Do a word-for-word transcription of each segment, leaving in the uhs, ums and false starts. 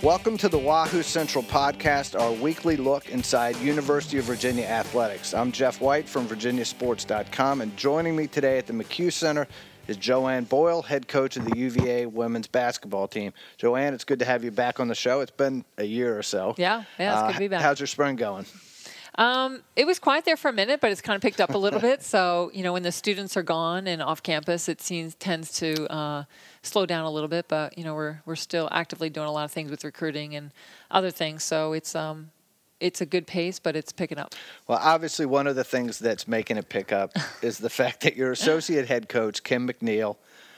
Welcome to the Wahoo Central Podcast, our weekly look inside University of Virginia athletics. I'm Jeff White from Virginia Sports dot com, and joining me today at the McHugh Center is Joanne Boyle, head coach of the U V A women's basketball team. Joanne, it's good to have you back on the show. It's been a year or so. Yeah, yeah, it's uh, good to be back. How's your spring going? Um, it was quiet there for a minute, but it's kind of picked up a little bit. So, you know, when the students are gone and off campus, it seems tends to uh, slow down a little bit. But, you know, we're we're still actively doing a lot of things with recruiting and other things. So it's um it's a good pace, but it's picking up. Well, obviously one of the things that's making it pick up is the fact that your associate head coach, Kim McNeil,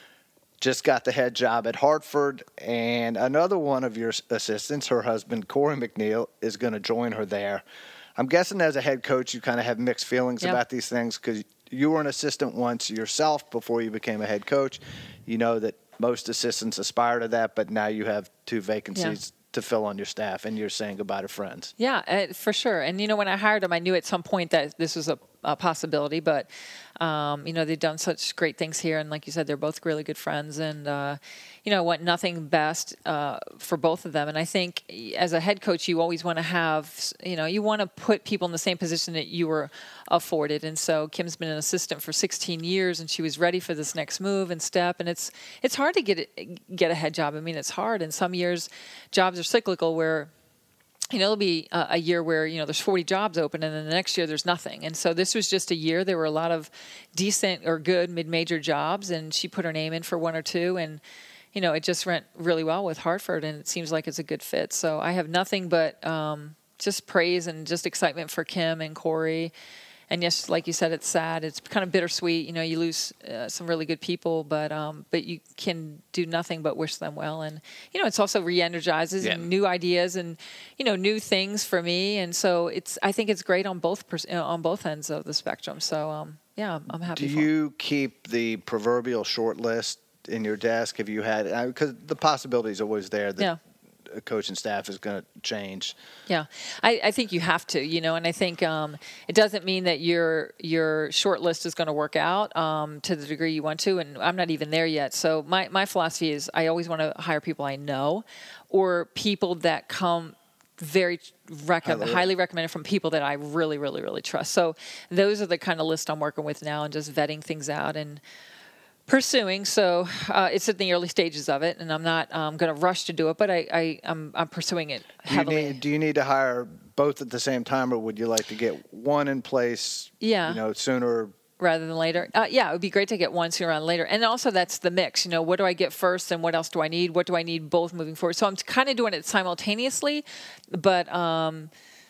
just got the head job at Hartford, and another one of your assistants, her husband, Corey McNeil, is going to join her there. I'm guessing as a head coach, you kind of have mixed feelings yep. about these things because you were an assistant once yourself before you became a head coach. You know that most assistants aspire to that, but now you have two vacancies yeah. to fill on your staff, and you're saying goodbye to friends. Yeah, uh, for sure. And, you know, when I hired him, I knew at some point that this was a, a possibility, but, um, you know, they've done such great things here. And like you said, they're both really good friends and, uh, you know, want nothing best uh, for both of them. And I think as a head coach, you always want to have, you know, you want to put people in the same position that you were afforded. And so Kim's been an assistant for sixteen years, and she was ready for this next move and step. And it's it's hard to get it, get a head job. I mean, it's hard. And some years jobs are cyclical where, you know, it'll be a, a year where, you know, there's forty jobs open, and then the next year there's nothing. And so this was just a year. There were a lot of decent or good mid-major jobs, and she put her name in for one or two. And, you know, it just went really well with Hartford, and it seems like it's a good fit. So I have nothing but um, just praise and just excitement for Kim and Corey. And yes, like you said, it's sad. It's kind of bittersweet. You know, you lose uh, some really good people, but um, but you can do nothing but wish them well. And, you know, it's also re-energizes yeah. and new ideas and, you know, new things for me. And so it's I think it's great on both pers- uh, on both ends of the spectrum. So, um, yeah, I'm happy Do for you keep the proverbial short list in your desk? Have you had, because the possibility is always there that yeah. a coaching staff is going to change. Yeah, I, I think you have to, you know, and I think um, it doesn't mean that your your short list is going to work out um, to the degree you want to, and I'm not even there yet. So my, my philosophy is I always want to hire people I know or people that come very rec- highly recommended from people that I really, really, really trust. So those are the kind of list I'm working with now and just vetting things out and pursuing. So uh, it's in the early stages of it, and I'm not um, going to rush to do it, but I, I, I'm, I'm pursuing it heavily. Do you, need, do you need to hire both at the same time, or would you like to get one in place yeah. you know, sooner rather than later? Uh, yeah, it would be great to get one sooner rather than later. And also that's the mix. You know, what do I get first and what else do I need? What do I need both moving forward? So I'm kind of doing it simultaneously, but um,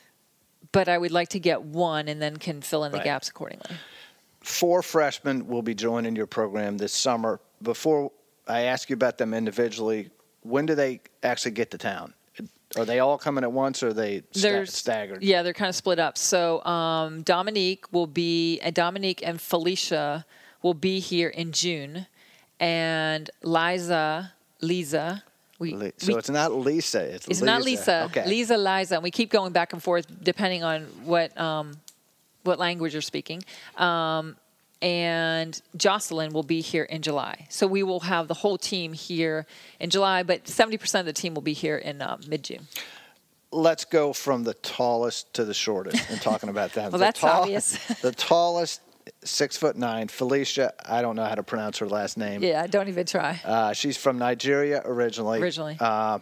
but I would like to get one and then can fill in the right. gaps accordingly. Four freshmen will be joining your program this summer. Before I ask you about them individually, when do they actually get to town? Are they all coming at once, or are they sta- staggered? Yeah, they're kind of split up. So um, Dominique will be, uh, Dominique and Felicia will be here in June, and Liza, Lisa. We, Le- so we, it's not Lisa. It's, it's Lisa. not Lisa. Okay. Lisa, Liza, and we keep going back and forth depending on what um, what language you're speaking. Um, and Jocelyn will be here in July. So we will have the whole team here in July, but seventy percent of the team will be here in uh, mid-June. Let's go from the tallest to the shortest and talking about that. well, the that's tall, obvious. The tallest, six foot nine, Felicia, I don't know how to pronounce her last name. Yeah, don't even try. Uh, she's from Nigeria originally. Originally. Uh,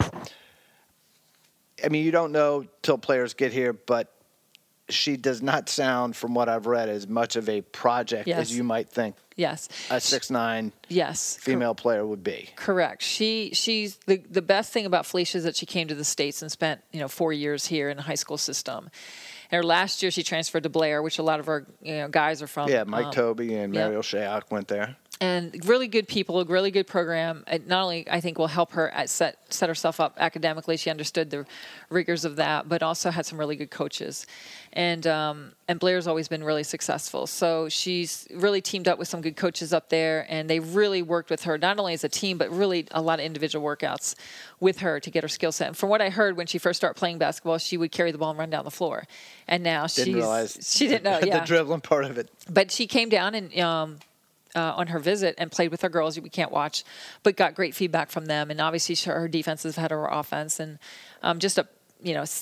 I mean, you don't know till players get here, but she does not sound, from what I've read, as much of a project yes. as you might think yes. a six nine yes. female player would be. Correct. She she's the the best thing about Felicia is that she came to the States and spent, you know, four years here in the high school system. And her last year she transferred to Blair, which a lot of our you know guys are from. Yeah, Mike um, Toby and yeah. Mariel Shayok went there. And really good people, a really good program. It not only, I think, will help her at set set herself up academically. She understood the rigors of that, but also had some really good coaches. And um, and Blair's always been really successful. So she's really teamed up with some good coaches up there, and they really worked with her, not only as a team, but really a lot of individual workouts with her to get her skill set. And from what I heard, when she first started playing basketball, she would carry the ball and run down the floor. And now didn't she's... realize she didn't know, yeah. the dribbling part of it. But she came down and... Um, uh, on her visit and played with her girls. We can't watch, but got great feedback from them. And obviously, she, her defense is ahead of her offense, and um, just a you know.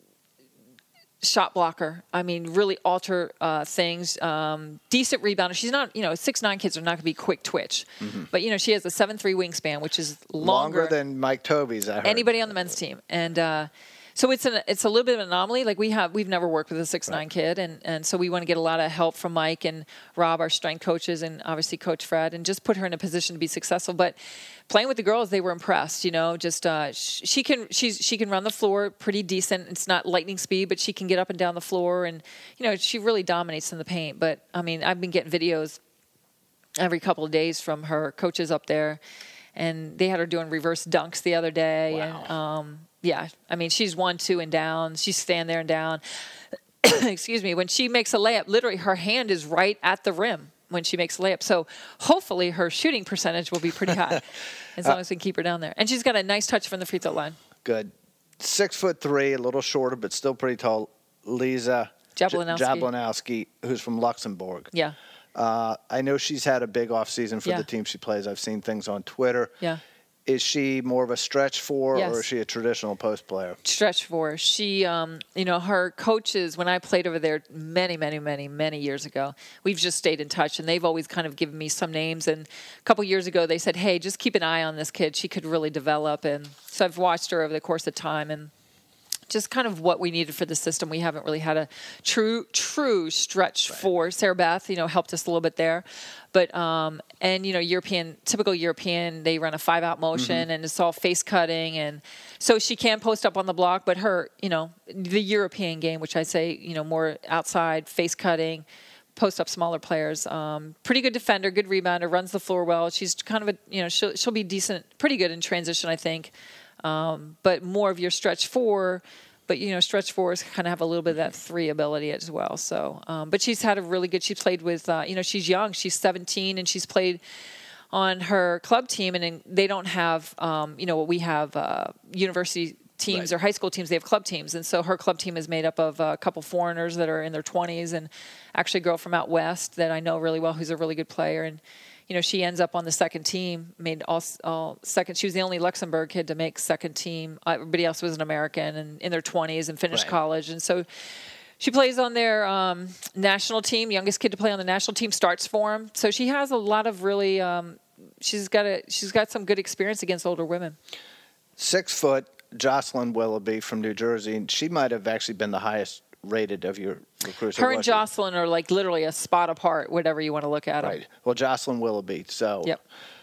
shot blocker. I mean, really alter uh, things. Um, decent rebounder. She's not, you know, six nine kids are not going to be quick twitch. Mm-hmm. But, you know, she has a seven three wingspan, which is longer, longer than Mike Tobey's, I heard. Anybody on the men's team. And uh, so it's an, it's a little bit of an anomaly. Like we have, we've never worked with a six nine right. kid. And, and so we want to get a lot of help from Mike and Rob, our strength coaches, and obviously Coach Fred, and just put her in a position to be successful. But playing with the girls, they were impressed. You know, just uh, she can she's she can run the floor pretty decent. It's not lightning speed, but she can get up and down the floor, and you know she really dominates in the paint. But I mean, I've been getting videos every couple of days from her coaches up there, and they had her doing reverse dunks the other day. Wow. And um, yeah, I mean, she's one, two, and down. She's stand there and down. Excuse me. When she makes a layup, literally her hand is right at the rim when she makes a layup. So hopefully her shooting percentage will be pretty high as long uh, as we can keep her down there. And she's got a nice touch from the free throw line. Good. Six foot three, a little shorter, but still pretty tall. Lisa Jablonowski, Jablonowski who's from Luxembourg. Yeah. Uh, I know she's had a big off season for yeah. the team she plays. I've seen things on Twitter. Yeah. Is she more of a stretch four, yes. or is she a traditional post player? Stretch four. She, um, you know, her coaches, when I played over there many, many, many, many years ago, we've just stayed in touch, and they've always kind of given me some names. And a couple years ago, they said, hey, just keep an eye on this kid. She could really develop. And so I've watched her over the course of time, and just kind of what we needed for the system. We haven't really had a true, true stretch right. for. Sarah Beth, you know, helped us a little bit there. But, um, and, you know, European, typical European, they run a five out motion mm-hmm. and it's all face cutting. And so she can post up on the block, but her, you know, the European game, which I say, you know, more outside face cutting, post up smaller players, um, pretty good defender, good rebounder, runs the floor well. She's kind of a, you know, she'll, she'll be decent, pretty good in transition, I think. Um, but more of your stretch four, but, you know, stretch fours kind of have a little bit of that three ability as well. So, um, but she's had a really good, she played with, uh, you know, she's young, she's seventeen, and she's played on her club team, and they don't have, um, you know, what we have, uh, university teams right. or high school teams, they have club teams. And so her club team is made up of a couple foreigners that are in their twenties, and actually a girl from out west that I know really well who's a really good player. And, you know, she ends up on the second team, made all, all second. She was the only Luxembourg kid to make second team. Everybody else was an American and in their twenties and finished right. college. And so she plays on their um, national team. Youngest kid to play on the national team starts for them. So she has a lot of really. Um, she's got a. She's got some good experience against older women. Six foot Jocelyn Willoughby from New Jersey, and she might have actually been the highest rated of your recruits. Her and Jocelyn are like literally a spot apart, whatever you want to look at them. Right. Well, Jocelyn Willoughby. So, yep.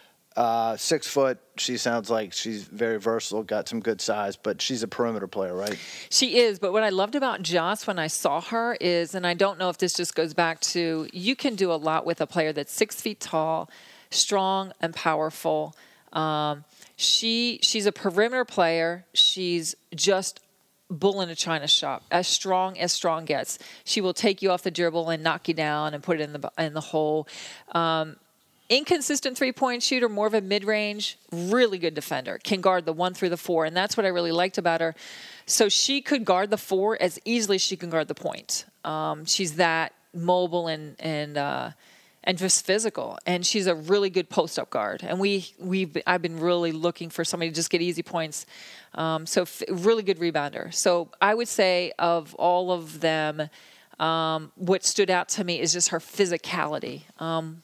uh, six foot. She sounds like she's very versatile, got some good size, but she's a perimeter player, right? She is. But what I loved about Joss when I saw her is, and I don't know if this just goes back to, you can do a lot with a player that's six feet tall, strong and powerful. Um, she she's a perimeter player. She's just bull in a china shop, as strong as strong gets. She will take you off the dribble and knock you down and put it in the in the hole. Um, inconsistent three-point shooter, more of a mid-range, really good defender. Can guard the one through the four, and that's what I really liked about her. So she could guard the four as easily as she can guard the point. Um, she's that mobile and and uh, and just physical, and she's a really good post-up guard. And we we I've been really looking for somebody to just get easy points. Um, so f- really good rebounder. So I would say of all of them, um, what stood out to me is just her physicality. Um,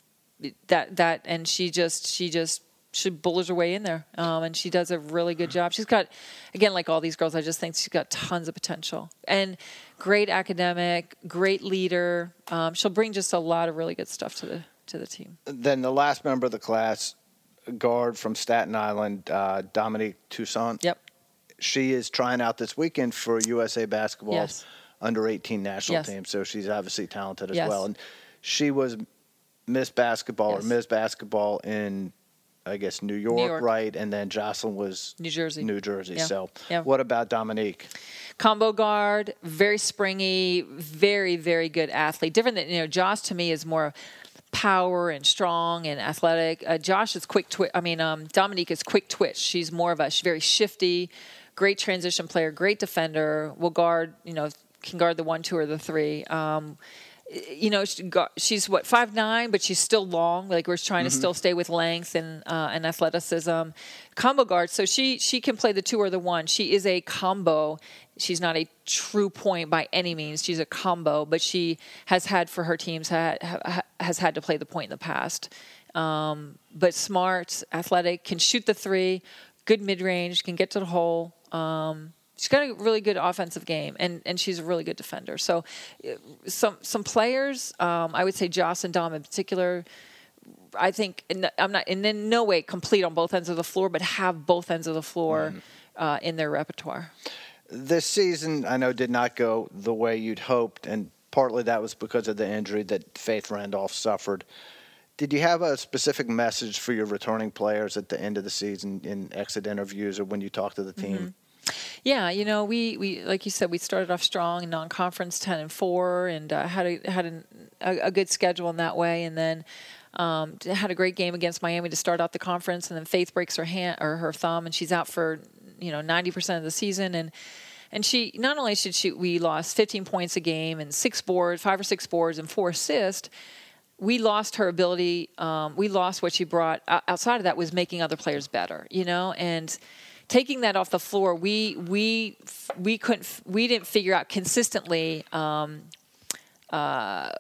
that that and she just she just she bullets her way in there, um, and she does a really good job. She's got, again, like all these girls, I just think she's got tons of potential and great academic, great leader. Um, she'll bring just a lot of really good stuff to the to the team. Then the last member of the class, guard from Staten Island, uh, Dominique Toussaint. Yep. She is trying out this weekend for U S A Basketball's yes. under eighteen national yes. team, so she's obviously talented as yes. well. And she was Miss Basketball yes. or Miss Basketball in, I guess, New York, New York, right? And then Jocelyn was New Jersey. New Jersey. Yeah. So yeah. what about Dominique? Combo guard, very springy, very, very good athlete. Different than, you know, Josh to me is more power and strong and athletic. Uh, Josh is quick twitch. I mean, um, Dominique is quick twitch. She's more of a, she's very shifty, great transition player, great defender, will guard, you know, can guard the one, two, or the three. Um, you know, she got, she's what five nine, but she's still long. Like we're trying mm-hmm. to still stay with length and uh, and athleticism. Combo guard, so she she can play the two or the one. She is a combo. She's not a true point by any means. She's a combo, but she has had for her teams ha, ha, has had to play the point in the past. Um, but smart, athletic, can shoot the three, good mid range, can get to the hole. Um, she's got a really good offensive game, and, and she's a really good defender. So, some some players, um, I would say Joss and Dom in particular. I think in, I'm not in no way complete on both ends of the floor, but have both ends of the floor mm. uh, in their repertoire. This season, I know, did not go the way you'd hoped, and partly that was because of the injury that Faith Randolph suffered. Did you have a specific message for your returning players at the end of the season in exit interviews or when you talked to the team? Mm-hmm. Yeah, you know, we, we like you said, we started off strong in non-conference, ten and four, and uh, had a had an, a, a good schedule in that way, and then um, had a great game against Miami to start out the conference, and then Faith breaks her hand or her thumb, and she's out for you know ninety percent of the season, and and she not only should she we lost fifteen points a game and six boards, five or six boards, and four assists. We lost her ability. Um, we lost what she brought. Outside of that was making other players better, you know, and taking that off the floor. We we we couldn't. We didn't figure out consistently. Um, uh,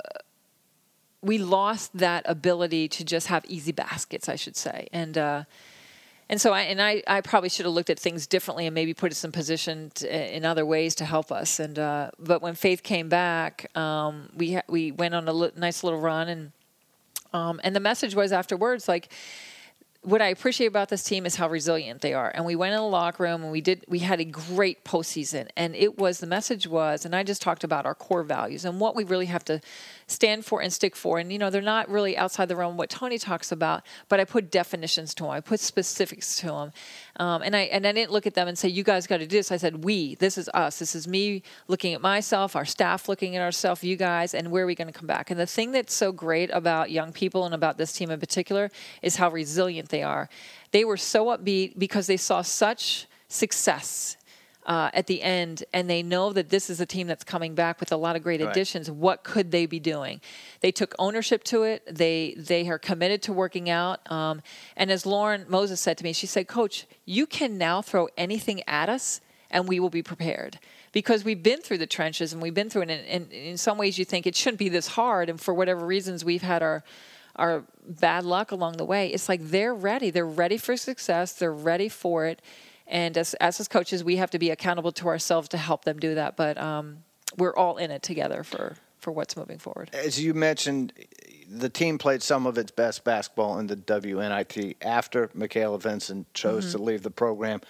we lost that ability to just have easy baskets, I should say, and uh, and so I and I, I probably should have looked at things differently and maybe put us in position to, in other ways to help us. And uh, but when Faith came back, um, we ha- we went on a li- nice little run, and um, and the message was afterwards like, what I appreciate about this team is how resilient they are. And we went in the locker room and we did, we had a great postseason. And it was, the message was, and I just talked about our core values and what we really have to stand for and stick for. And, you know, they're not really outside the realm of what Tony talks about, but I put definitions to them. I put specifics to them. Um, and I and I didn't look at them and say, you guys got to do this. I said, we, this is us. This is me looking at myself, our staff looking at ourselves, you guys, and where are we going to come back? And the thing that's so great about young people and about this team in particular is how resilient they are. They were so upbeat because they saw such success uh, at the end, and they know that this is a team that's coming back with a lot of great right. additions. What could they be doing? They took ownership to it. They they are committed to working out. Um, and as Lauren Moses said to me, she said, Coach, you can now throw anything at us, and we will be prepared. Because we've been through the trenches, and we've been through it. And, and in some ways you think it shouldn't be this hard, and for whatever reasons we've had our our bad luck along the way. It's like they're ready. They're ready for success. They're ready for it. And as as, as coaches, we have to be accountable to ourselves to help them do that. But um, we're all in it together for, for what's moving forward. As you mentioned, the team played some of its best basketball in the W N I T after Michaela Vincent chose mm-hmm. to leave the program.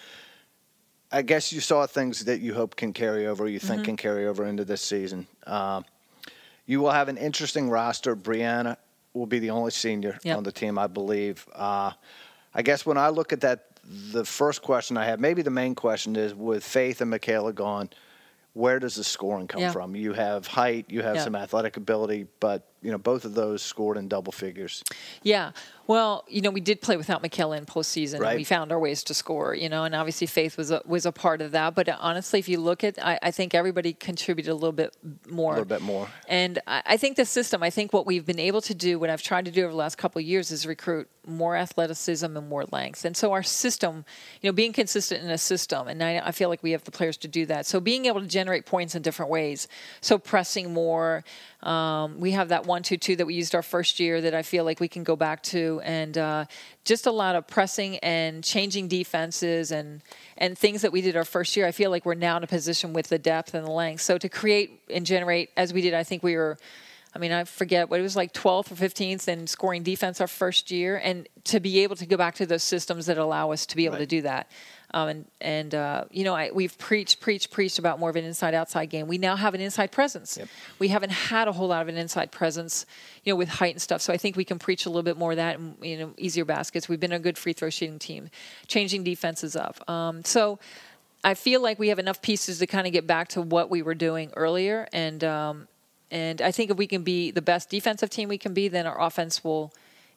I guess you saw things that you hope can carry over, you think mm-hmm. can carry over into this season. Uh, you will have an interesting roster. Brianna will be the only senior yep. on the team, I believe. Uh, I guess when I look at that, the first question I have, maybe the main question is, with Faith and Michaela gone, where does the scoring come yeah. from? You have height, you have yeah. some athletic ability, but you know both of those scored in double figures. Yeah. Well, you know, we did play without Michaela in postseason, right. and we found our ways to score, you know, and obviously Faith was a, was a part of that. But honestly, if you look at, I, I think everybody contributed a little bit more. A little bit more. And I, I think the system, I think what we've been able to do, what I've tried to do over the last couple of years is recruit more athleticism and more length. And so our system, you know, being consistent in a system, and I, I feel like we have the players to do that. So being able to generate points in different ways. So pressing more. Um, we have that one two two that we used our first year that I feel like we can go back to, and uh, just a lot of pressing and changing defenses and and things that we did our first year. I feel like we're now in a position with the depth and the length. So to create and generate, as we did, I think we were, I mean, I forget what it was, like twelfth or fifteenth in scoring defense our first year, and to be able to go back to those systems that allow us to be able right. to do that. Um, and, and uh, you know, I, we've preached, preached, preached about more of an inside-outside game. We now have an inside presence. Yep. We haven't had a whole lot of an inside presence, you know, with height and stuff. So I think we can preach a little bit more of that and, you know, easier baskets. We've been a good free throw shooting team, changing defenses up. Um, so I feel like we have enough pieces to kind of get back to what we were doing earlier. And um, and I think if we can be the best defensive team we can be, then our offense will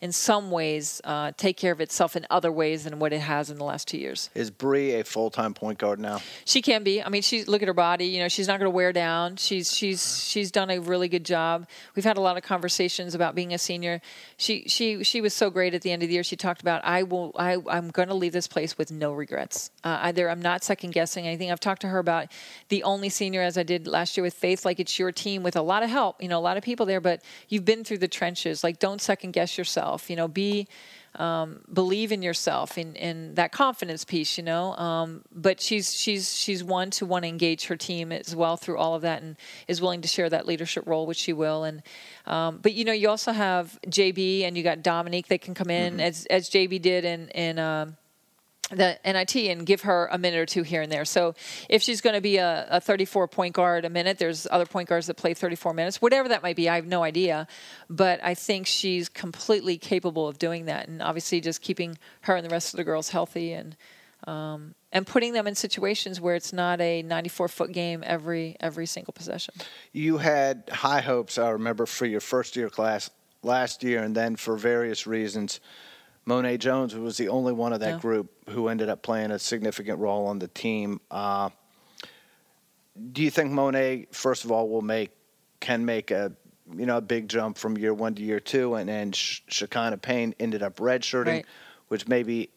in some ways, uh, take care of itself in other ways than what it has in the last two years. Is Bree a full-time point guard now? She can be. I mean, she's look at her body. You know, she's not going to wear down. She's she's she's done a really good job. We've had a lot of conversations about being a senior. She she she was so great at the end of the year. She talked about I will I I'm going to leave this place with no regrets. Uh, either I'm not second guessing anything. I've talked to her about the only senior, as I did last year with Faith. Like, it's your team with a lot of help. You know, a lot of people there, but you've been through the trenches. Like, don't second guess yourself. You know, be, um, believe in yourself, in, in that confidence piece, you know. Um, but she's she's she's one to want to engage her team as well through all of that, and is willing to share that leadership role, which she will. And um, but you know, you also have J B and you got Dominique that can come in, mm-hmm. as as J B did in in. Um, the N I T and give her a minute or two here and there. So if she's going to be a, a thirty-four point guard a minute, there's other point guards that play thirty-four minutes, whatever that might be. I have no idea, but I think she's completely capable of doing that. And obviously just keeping her and the rest of the girls healthy, and, um, and putting them in situations where it's not a ninety-four foot game every, every single possession. You had high hopes, I remember, for your first year class last year, and then for various reasons, Monet Jones was the only one of that yeah. group who ended up playing a significant role on the team. Uh, do you think Monet, first of all, will make can make a you know a big jump from year one to year two, and then Shekinah Payne ended up redshirting, right. which maybe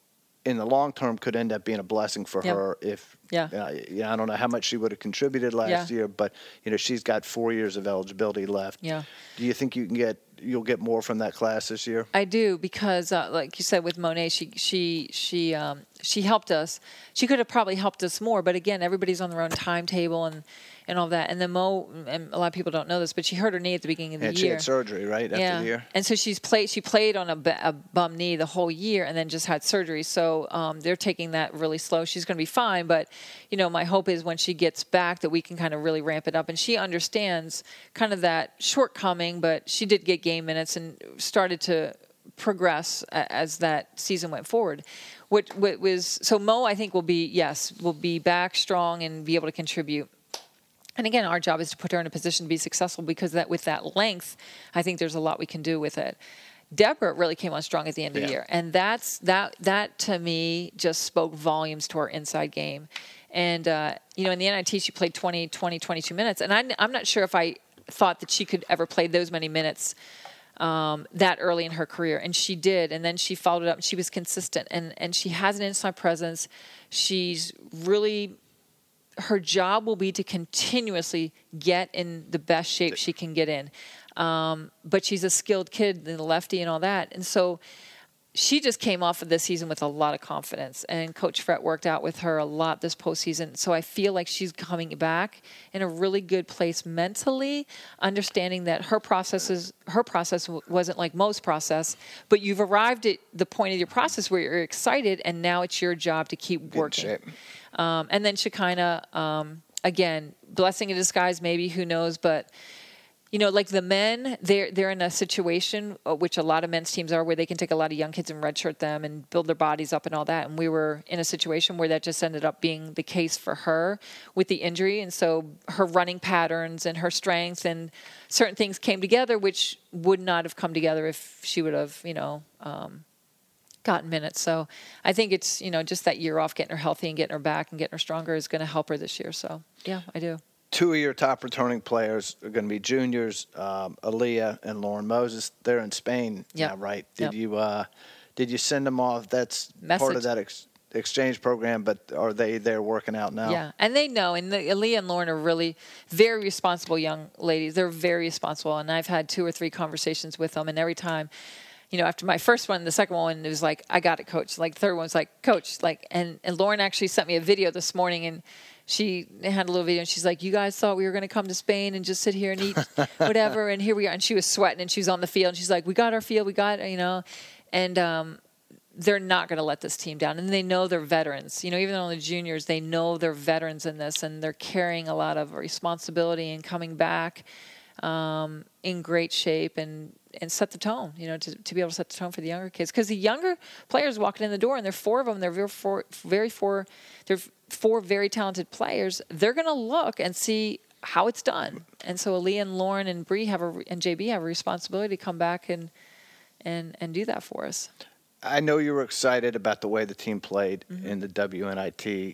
in the long term could end up being a blessing for yep. her if yeah. Uh, you know, I don't know how much she would have contributed last yeah. year, but you know she's got four years of eligibility left. Yeah. Do you think you can get you'll get more from that class this year? I do, because uh, like you said with Monet, she she she um, she helped us. She could have probably helped us more, but again, everybody's on their own timetable and, and all that. And then Mo, and a lot of people don't know this, but she hurt her knee at the beginning of the and year. She had surgery, right, after yeah. the year? And so she's played. She played on a, a bum knee the whole year, and then just had surgery. So um, they're taking that really slow. She's going to be fine, but you know, my hope is when she gets back that we can kind of really ramp it up. And she understands kind of that shortcoming, but she did get game minutes and started to progress as that season went forward. What, what was so Mo, I think, will be yes, will be back strong and be able to contribute. And again, our job is to put her in a position to be successful, because that with that length, I think there's a lot we can do with it. Deborah really came on strong at the end of yeah. the year, and that's that. That to me just spoke volumes to our inside game. And uh, you know, in the N I T, she played twenty, twenty, twenty-two minutes, and I, I'm not sure if I thought that she could ever play those many minutes um, that early in her career, and she did. And then she followed it up, and she was consistent, and and she has an inside presence. She's really, her job will be to continuously get in the best shape she can get in. Um, but she's a skilled kid, the lefty and all that. And so she just came off of this season with a lot of confidence, and Coach Fret worked out with her a lot this postseason. So I feel like she's coming back in a really good place mentally, understanding that her process is, her process wasn't like most process, but you've arrived at the point of your process where you're excited, and now it's your job to keep working. Um, and then Shekinah, um, again, blessing in disguise, maybe, who knows, but you know, like the men, they're, they're in a situation, which a lot of men's teams are, where they can take a lot of young kids and redshirt them and build their bodies up and all that. And we were in a situation where that just ended up being the case for her with the injury. And so her running patterns and her strength and certain things came together, which would not have come together if she would have, you know, um, gotten minutes. So I think it's, you know, just that year off, getting her healthy and getting her back and getting her stronger is going to help her this year. So, yeah, I do. Two of your top returning players are going to be juniors, um, Aaliyah and Lauren Moses. They're in Spain yep. now, right? Did yep. you uh, did you send them off? That's Message. part of that ex- exchange program, but are they there working out now? Yeah, and they know. And the, Aaliyah and Lauren are really very responsible young ladies. They're very responsible, and I've had two or three conversations with them, and every time, you know, after my first one, the second one, it was like, I got it, Coach. Like, the third one was like, Coach. Like, and, and Lauren actually sent me a video this morning, and she had a little video, and she's like, you guys thought we were going to come to Spain and just sit here and eat whatever, and here we are. And she was sweating, and she was on the field, and she's like, we got our field, we got, you know. And um, they're not going to let this team down. And they know they're veterans. You know, even though they're juniors, they know they're veterans in this, and they're carrying a lot of responsibility and coming back um, in great shape and, and set the tone, you know, to, to be able to set the tone for the younger kids. Because the younger players walking in the door, and there are four of them, they're very four, very four, they're four very talented players. They're going to look and see how it's done. And so Aaliyah and Lauren and Bree have a, and J B have a responsibility to come back and and and do that for us. I know you were excited about the way the team played Mm-hmm. in the W N I T.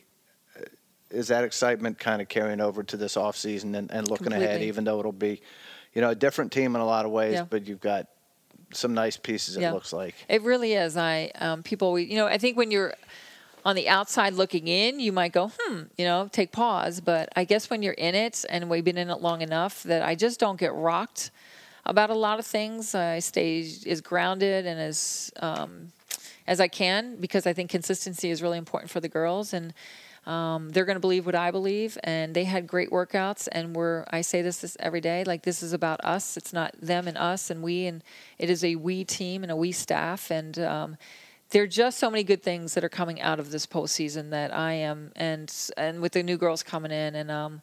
Is that excitement kind of carrying over to this offseason and, and looking Completely. ahead, even though it'll be, you know, a different team in a lot of ways, Yeah. but you've got some nice pieces, it Yeah. looks like. It really is. I um, people, we, you know, I think when you're on the outside looking in, you might go, hmm, you know, take pause. But I guess when you're in it, and we've been in it long enough, that I just don't get rocked about a lot of things. I stay as grounded and as um, as I can, because I think consistency is really important for the girls, and um, they're going to believe what I believe. And they had great workouts, and we're, I say this, this every day, like, this is about us. It's not them and us and we, and it is a we team and a we staff. And um, there are just so many good things that are coming out of this postseason that I am, and and with the new girls coming in, and um,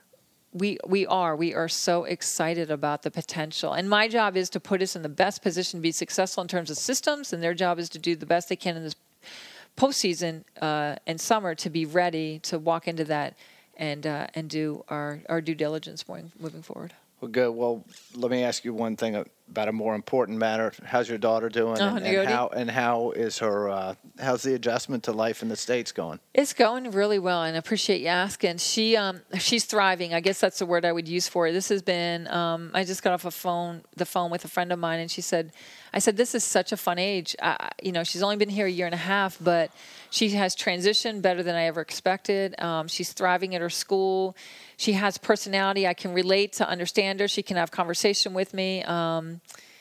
we we are we are so excited about the potential. And my job is to put us in the best position to be successful in terms of systems, and their job is to do the best they can in this postseason uh, and summer to be ready to walk into that and uh, and do our, our due diligence moving, moving forward. Well, good. Well, let me ask you one thing about a more important matter. How's your daughter doing? Oh, and, Nagodi? and how and how is her? Uh, how's the adjustment to life in the States going? It's going really well, and I appreciate you asking. She um she's thriving. I guess that's the word I would use for it. This has been um I just got off a phone the phone with a friend of mine, and she said, I said, this is such a fun age. I, you know, she's only been here a year and a half, but she has transitioned better than I ever expected. Um, she's thriving at her school. She has personality. I can relate to understand her. She can have conversation with me. Um,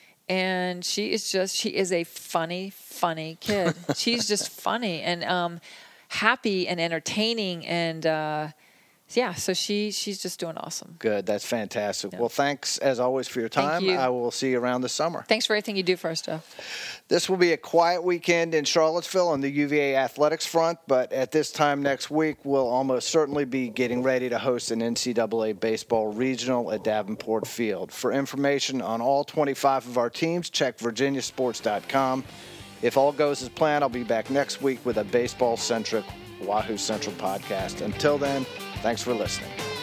and she is just, she is a funny, funny kid. She's just funny and um, happy and entertaining. And uh, yeah, so she she's just doing awesome. Good. That's fantastic. Yeah. Well, thanks as always for your time. Thank you. I will see you around this summer. Thanks for everything you do for us, Jeff. This will be a quiet weekend in Charlottesville on the U V A athletics front, but at this time next week, we'll almost certainly be getting ready to host an N C double A baseball regional at Davenport Field. For information on all twenty-five of our teams, check virginia sports dot com. If all goes as planned, I'll be back next week with a baseball-centric Wahoo Central podcast. Until then, thanks for listening.